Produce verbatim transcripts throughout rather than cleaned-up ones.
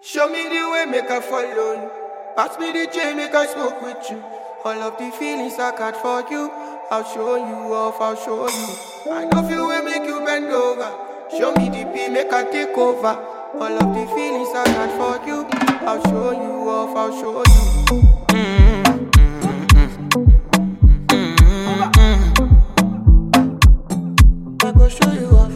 Show me the way, make I follow. Pass me the chain, make I smoke with you. All of the feelings I got for you, I'll show you off, I'll show you. I know you will make you bend over. Show me the P, make I take over. All of the feelings I got for you, I'll show you off, I'll show you. Mm-hmm. I go show you off.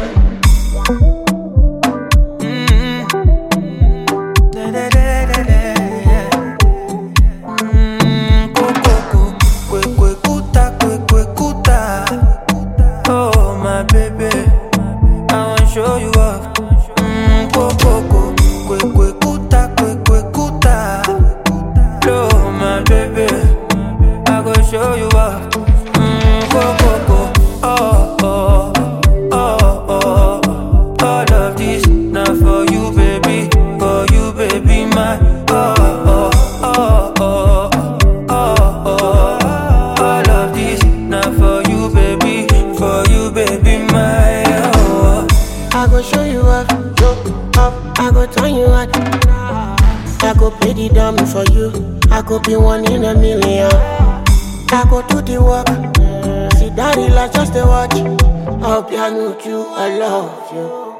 Show you off. Mmm, coco, quick, quick, kuta, quick, quick, kuta. Hello, my baby, I go show you off. Mmm, coco, oh, oh, oh, oh. All of this, not for you, baby, for you, baby, my. Oh, oh, oh, oh, oh, oh. All of this, not for you, baby, for you, baby, my. I go show you up, show up, I go turn you out. I go pay the dummy for you, I go be one in a million. I go do the work, see daddy like just a watch. I'll be with you, I love you.